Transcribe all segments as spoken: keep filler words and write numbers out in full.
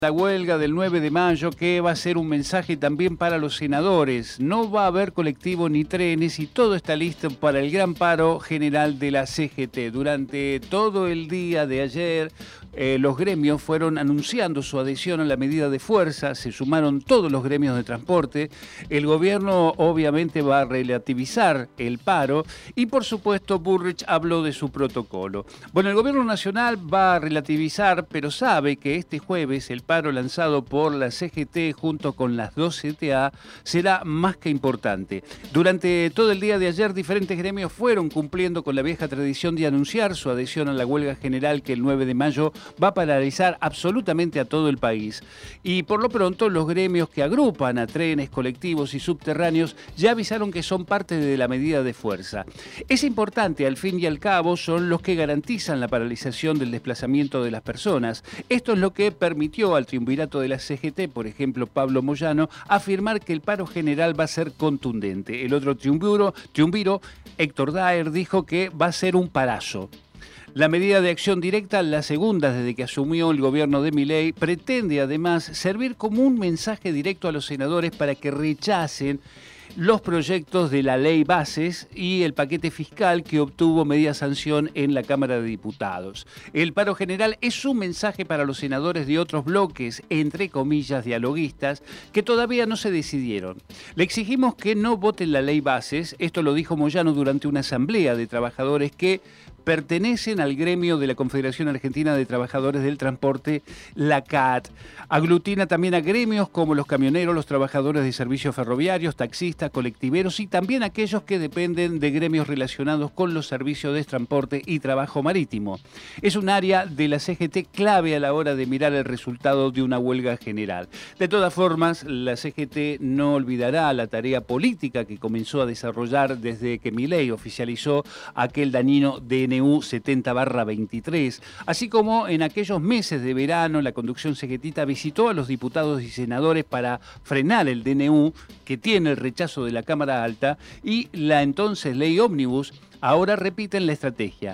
La huelga del nueve de mayo, que va a ser un mensaje también para los senadores. No va a haber colectivo ni trenes y todo está listo para el gran paro general de la C G T. Durante todo el día de ayer, eh, los gremios fueron anunciando su adhesión a la medida de fuerza. Se sumaron todos los gremios de transporte. El gobierno obviamente va a relativizar el paro y, por supuesto, Bullrich habló de su protocolo. Bueno, el gobierno nacional va a relativizar, pero sabe que este jueves el paro lanzado por la C G T junto con las dos C T A será más que importante. Durante todo el día de ayer, diferentes gremios fueron cumpliendo con la vieja tradición de anunciar su adhesión a la huelga general que el nueve de mayo va a paralizar absolutamente a todo el país. Y por lo pronto, los gremios que agrupan a trenes, colectivos y subterráneos ya avisaron que son parte de la medida de fuerza. Es importante, al fin y al cabo, son los que garantizan la paralización del desplazamiento de las personas. Esto es lo que permitió al triunvirato de la C G T, por ejemplo, Pablo Moyano, afirmar que el paro general va a ser contundente. El otro triunviro, triunviro, Héctor Daer, dijo que va a ser un parazo. La medida de acción directa, la segunda desde que asumió el gobierno de Milei, pretende además servir como un mensaje directo a los senadores para que rechacen los proyectos de la ley bases y el paquete fiscal que obtuvo media sanción en la Cámara de Diputados. El paro general es un mensaje para los senadores de otros bloques, entre comillas, dialoguistas, que todavía no se decidieron. Le exigimos que no voten la ley bases, esto lo dijo Moyano durante una asamblea de trabajadores que pertenecen al gremio de la Confederación Argentina de Trabajadores del Transporte, la C A T. Aglutina también a gremios como los camioneros, los trabajadores de servicios ferroviarios, taxistas, colectiveros y también aquellos que dependen de gremios relacionados con los servicios de transporte y trabajo marítimo. Es un área de la C G T clave a la hora de mirar el resultado de una huelga general. De todas formas, la C G T no olvidará la tarea política que comenzó a desarrollar desde que Milei oficializó aquel dañino D N U setenta barra veintitrés, así como en aquellos meses de verano la conducción cegetita visitó a los diputados y senadores para frenar el D N U que tiene el rechazo de la Cámara Alta y la entonces ley ómnibus. Ahora repiten la estrategia.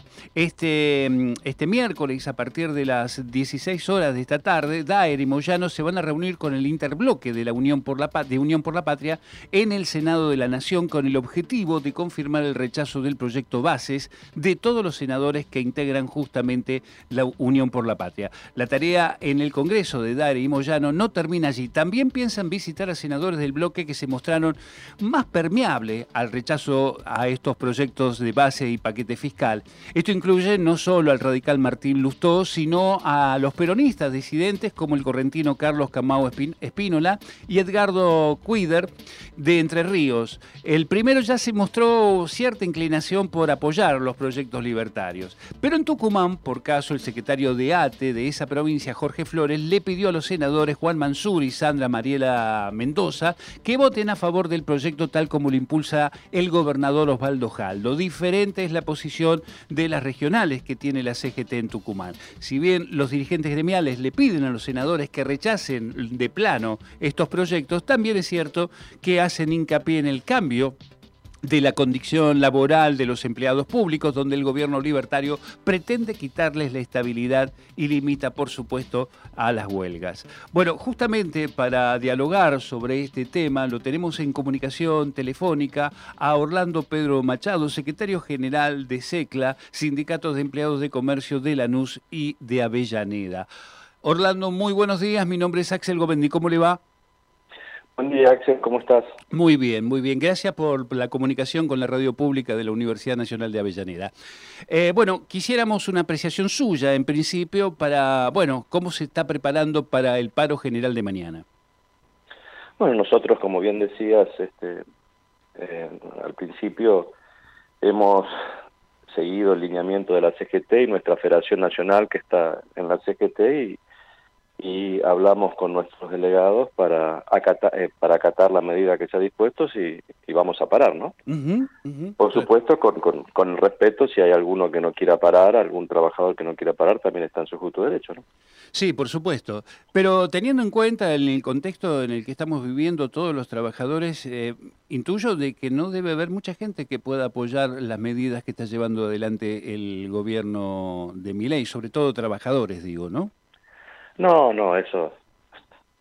Este, este miércoles, a partir de las dieciséis horas de esta tarde, Daer y Moyano se van a reunir con el interbloque de la Unión por la, de Unión por la Patria en el Senado de la Nación con el objetivo de confirmar el rechazo del proyecto Bases de todos los senadores que integran justamente la Unión por la Patria. La tarea en el Congreso de Daer y Moyano no termina allí. También piensan visitar a senadores del bloque que se mostraron más permeables al rechazo a estos proyectos de base y paquete fiscal. Esto incluye no solo al radical Martín Lustó, sino a los peronistas disidentes como el correntino Carlos Camao Espínola y Edgardo Cuíder de Entre Ríos. El primero ya se mostró cierta inclinación por apoyar los proyectos libertarios. Pero en Tucumán, por caso, el secretario de ATE de esa provincia, Jorge Flores, le pidió a los senadores Juan Mansur y Sandra Mariela Mendoza que voten a favor del proyecto tal como lo impulsa el gobernador Osvaldo Jaldo. Diferente es la posición de las regionales que tiene la C G T en Tucumán. Si bien los dirigentes gremiales le piden a los senadores que rechacen de plano estos proyectos, también es cierto que hacen hincapié en el cambio de la condición laboral de los empleados públicos, donde el gobierno libertario pretende quitarles la estabilidad y limita, por supuesto, a las huelgas. Bueno, justamente para dialogar sobre este tema, lo tenemos en comunicación telefónica a Orlando Pedro Machado, secretario general de SECLA, Sindicatos de Empleados de Comercio de Lanús y de Avellaneda. Orlando, muy buenos días, mi nombre es Axel Govendi, ¿cómo le va? Buen día, Axel, ¿cómo estás? Muy bien, muy bien. Gracias por la comunicación con la radio pública de la Universidad Nacional de Avellaneda. Eh, bueno, quisiéramos una apreciación suya, en principio, para, bueno, cómo se está preparando para el paro general de mañana. Bueno, nosotros, como bien decías, este, eh, al principio hemos seguido el lineamiento de la C G T y nuestra Federación Nacional que está en la C G T y y hablamos con nuestros delegados para acatar, eh, para acatar la medida que se ha dispuesto y, y vamos a parar, ¿no? Uh-huh, uh-huh. Por supuesto, con, con, con el respeto, si hay alguno que no quiera parar, algún trabajador que no quiera parar, también está en su justo derecho, ¿no? Sí, por supuesto. Pero teniendo en cuenta en el contexto en el que estamos viviendo todos los trabajadores, eh, intuyo de que no debe haber mucha gente que pueda apoyar las medidas que está llevando adelante el gobierno de Milei, sobre todo trabajadores, digo, ¿no? No, no, eso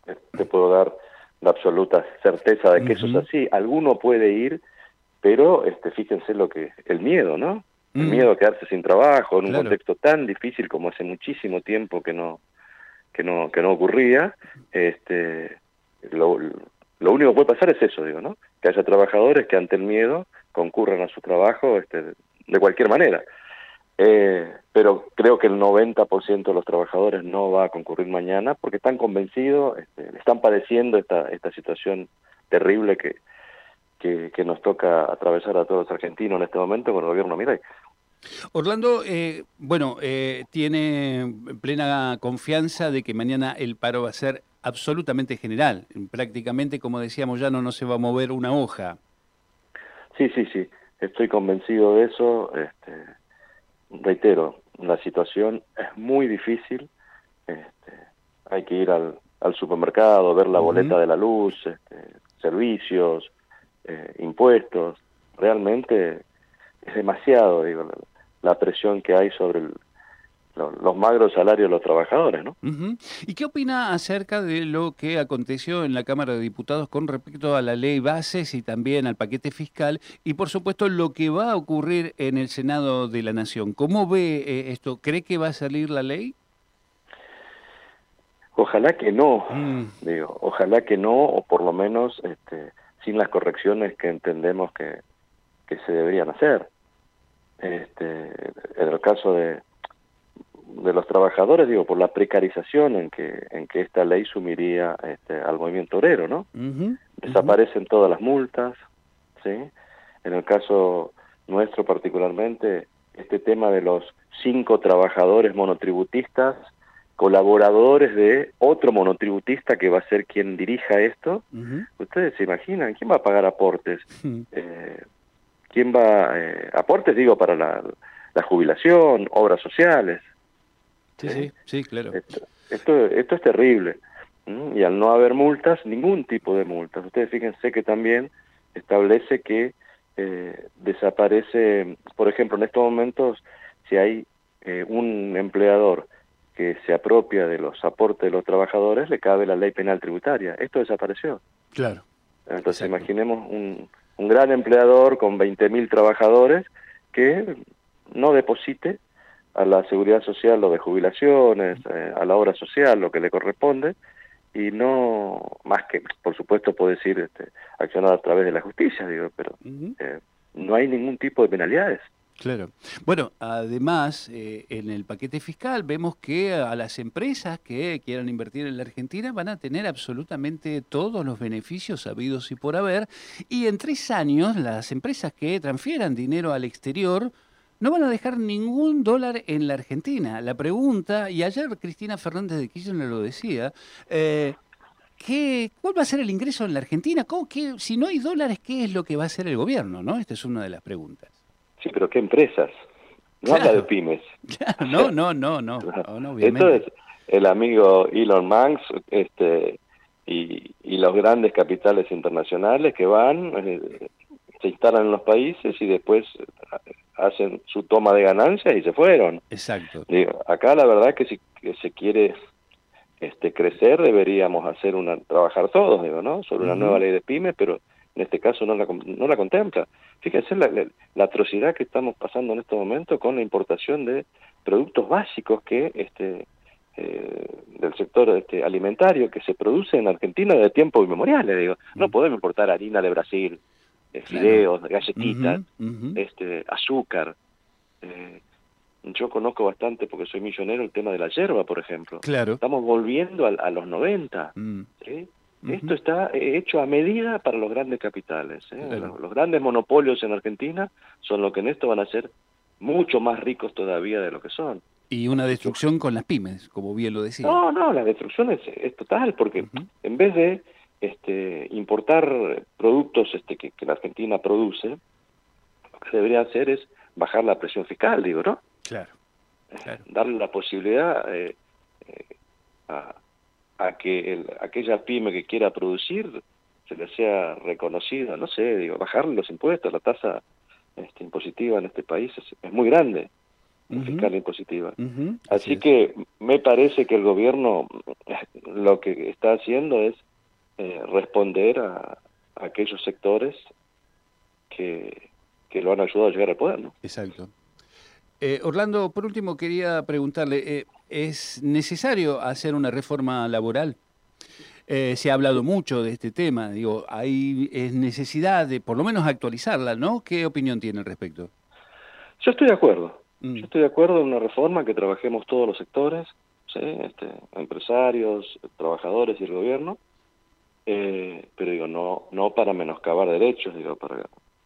te puedo dar la absoluta certeza de que uh-huh. eso es así. Alguno puede ir, pero este, fíjense lo que el miedo, ¿no? El uh-huh. miedo a quedarse sin trabajo en un claro. contexto tan difícil como hace muchísimo tiempo que no que no que no ocurría. Este, lo, lo único que puede pasar es eso, digo, ¿no? Que haya trabajadores que ante el miedo concurran a su trabajo este, de cualquier manera. Eh, pero creo que el noventa por ciento de los trabajadores no va a concurrir mañana porque están convencidos, este, están padeciendo esta esta situación terrible que, que, que nos toca atravesar a todos los argentinos en este momento con el gobierno Milei. Orlando, eh, bueno, eh, tiene plena confianza de que mañana el paro va a ser absolutamente general. Prácticamente, como decíamos ya, no, no se va a mover una hoja. Sí, sí, sí. Estoy convencido de eso. Este, reitero, la situación es muy difícil. Este, hay que ir al, al supermercado, ver la uh-huh. boleta de la luz, este, servicios, eh, impuestos. Realmente es demasiado, digo, la, la presión que hay sobre el, lo, los magros salarios de los trabajadores, ¿no? Uh-huh. ¿Y qué opina acerca de lo que aconteció en la Cámara de Diputados con respecto a la ley bases y también al paquete fiscal y, por supuesto, lo que va a ocurrir en el Senado de la Nación? ¿Cómo ve eh, esto? ¿Cree que va a salir la ley? Ojalá que no, mm. digo, ojalá que no, o por lo menos este, sin las correcciones que entendemos que, que se deberían hacer. Este, en el caso de, de los trabajadores, digo, por la precarización en que en que esta ley sumiría este, al movimiento obrero, ¿no? Uh-huh, Desaparecen uh-huh. todas las multas, ¿sí? En el caso nuestro particularmente, este tema de los cinco trabajadores monotributistas, colaboradores de otro monotributista que va a ser quien dirija esto, uh-huh. ¿Ustedes se imaginan? ¿Quién va a pagar aportes? Uh-huh. Eh, ¿Quién va eh, aportes, digo, para la, la jubilación, obras sociales? Sí, sí, sí, claro. Esto, esto, esto es terrible. ¿Mm? Y al no haber multas, ningún tipo de multas. Ustedes fíjense que también establece que eh, desaparece, por ejemplo, en estos momentos, si hay eh, un empleador que se apropia de los aportes de los trabajadores, le cabe la ley penal tributaria. Esto desapareció. Claro. Entonces, exacto. Imaginemos un, un gran empleador con veinte mil trabajadores que no deposite a la seguridad social lo de jubilaciones, eh, a la obra social, lo que le corresponde, y no, más que, por supuesto, puede decir este, accionar a través de la justicia, digo, pero uh-huh. eh, no hay ningún tipo de penalidades. Claro. Bueno, además, eh, en el paquete fiscal vemos que a las empresas que quieran invertir en la Argentina van a tener absolutamente todos los beneficios habidos y por haber, y en tres años las empresas que transfieran dinero al exterior no van a dejar ningún dólar en la Argentina. La pregunta, y ayer Cristina Fernández de Kirchner lo decía, eh, ¿qué, ¿cuál va a ser el ingreso en la Argentina? ¿Cómo, qué, si no hay dólares, ¿qué es lo que va a hacer el gobierno? ¿No? Esta es una de las preguntas. Sí, pero ¿qué empresas? No claro. habla de pymes. Claro. No, no, no, no, no, no obviamente. Entonces, el amigo Elon Musk este, y, y los grandes capitales internacionales que van, eh, se instalan en los países y después hacen su toma de ganancias y se fueron. Exacto. Digo, acá la verdad que si que se quiere este, crecer, deberíamos hacer una trabajar todos, digo, ¿no? Sobre una uh-huh. nueva ley de pymes, pero en este caso no la, no la contempla. Fíjense la, la, la atrocidad que estamos pasando en este momento con la importación de productos básicos que este eh, del sector este, alimentario que se produce en Argentina de tiempos inmemoriales. Digo, uh-huh. no podemos importar harina de Brasil, eh, fideos, claro. galletitas, uh-huh. Uh-huh. este azúcar. Eh, yo conozco bastante, porque soy millonero, el tema de la yerba, por ejemplo. Claro. Estamos volviendo a, a los noventa. Uh-huh. ¿Sí? Uh-huh. Esto está hecho a medida para los grandes capitales. ¿eh? Claro. Los, los grandes monopolios en Argentina son los que en esto van a ser mucho más ricos todavía de lo que son. Y una destrucción Yo, con las pymes, como bien lo decía. No, no, la destrucción es, es total, porque uh-huh. en vez de este, importar productos este, que, que la Argentina produce, lo que se debería hacer es bajar la presión fiscal, digo, ¿no? Claro. claro. Darle la posibilidad eh, eh, a... a que el, aquella pyme que quiera producir se le sea reconocida, no sé, digo, bajarle los impuestos, la tasa este, impositiva en este país es, es muy grande. uh-huh. fiscal e impositiva. Uh-huh. Así, Así que me parece que el gobierno lo que está haciendo es eh, responder a, a aquellos sectores que, que lo han ayudado a llegar al poder, ¿no? Exacto. Eh, Orlando, por último quería preguntarle, eh, ¿es necesario hacer una reforma laboral? Eh, se ha hablado mucho de este tema, digo, hay es necesidad de por lo menos actualizarla, ¿no? ¿Qué opinión tiene al respecto? Yo estoy de acuerdo, Mm. yo estoy de acuerdo en una reforma que trabajemos todos los sectores, ¿sí? este, empresarios, trabajadores y el gobierno, eh, pero digo, no no para menoscabar derechos, digo, para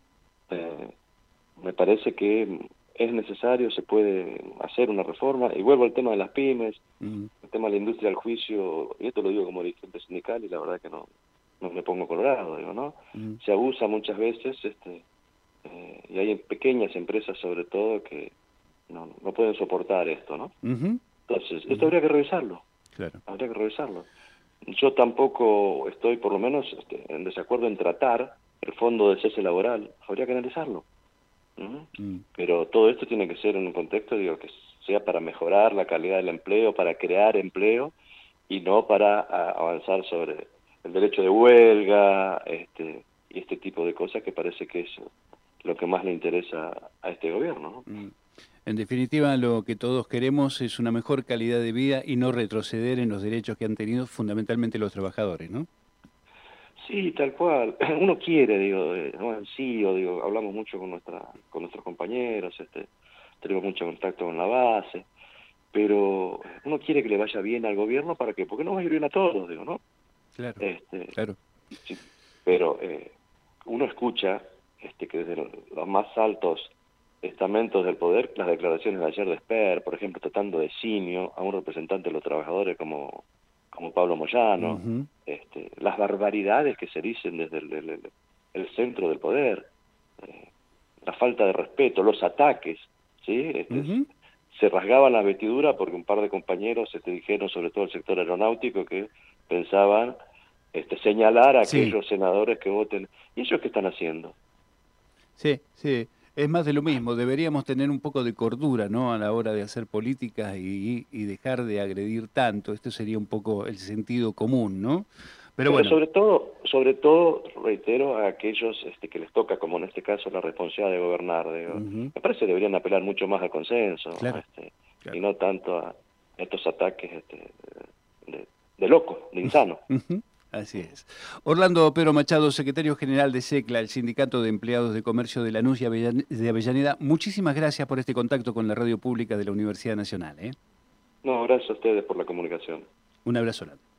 eh, me parece que es necesario, se puede hacer una reforma, y vuelvo al tema de las pymes, mm. el tema de la industria del juicio, y esto lo digo como dirigente sindical, y la verdad que no, no me pongo colorado, digo, ¿no? Mm. Se abusa muchas veces, este eh, y hay pequeñas empresas sobre todo que no, no pueden soportar esto, ¿no? Uh-huh. Entonces, esto uh-huh. habría que revisarlo, claro. habría que revisarlo. Yo tampoco estoy, por lo menos, este, en desacuerdo en tratar el fondo de cese laboral, habría que analizarlo. Uh-huh. Mm. Pero todo esto tiene que ser en un contexto, digo, que sea para mejorar la calidad del empleo, para crear empleo, y no para a, avanzar sobre el derecho de huelga, este, y este tipo de cosas que parece que es lo que más le interesa a este gobierno, ¿no? Mm. En definitiva, lo que todos queremos es una mejor calidad de vida y no retroceder en los derechos que han tenido fundamentalmente los trabajadores, ¿no? Sí, tal cual. Uno quiere, digo, ¿no? En sí, o digo, hablamos mucho con nuestra, con nuestros compañeros, este, tenemos mucho contacto con la base, pero uno quiere que le vaya bien al gobierno, ¿para qué? Porque no va a ir bien a todos, digo, ¿no? Claro, este, claro. Sí, pero eh, uno escucha este, que desde los más altos estamentos del poder, las declaraciones de ayer de Esper, por ejemplo, tratando de simio a un representante de los trabajadores como, como Pablo Moyano, uh-huh. este, las barbaridades que se dicen desde el, el, el, el centro del poder, eh, la falta de respeto, los ataques, ¿sí? Este, uh-huh. Se rasgaban la vestidura porque un par de compañeros este, dijeron, sobre todo el sector aeronáutico, que pensaban este, señalar a sí. aquellos senadores que voten. ¿Y ellos qué están haciendo? Sí, sí. Es más de lo mismo, deberíamos tener un poco de cordura, ¿no?, a la hora de hacer políticas y, y dejar de agredir tanto. Esto sería un poco el sentido común, ¿no? Pero, Pero bueno. sobre todo, sobre todo, reitero, a aquellos este, que les toca, como en este caso, la responsabilidad de gobernar. Digo, uh-huh. Me parece que deberían apelar mucho más al consenso, claro, este, claro. y no tanto a estos ataques este, de, de loco, de insano. Uh-huh. Así es. Orlando Pero Machado, secretario general de SECLA, el Sindicato de Empleados de Comercio de Lanús y de Avellaneda, muchísimas gracias por este contacto con la radio pública de la Universidad Nacional. ¿eh? No, gracias a ustedes por la comunicación. Un abrazo.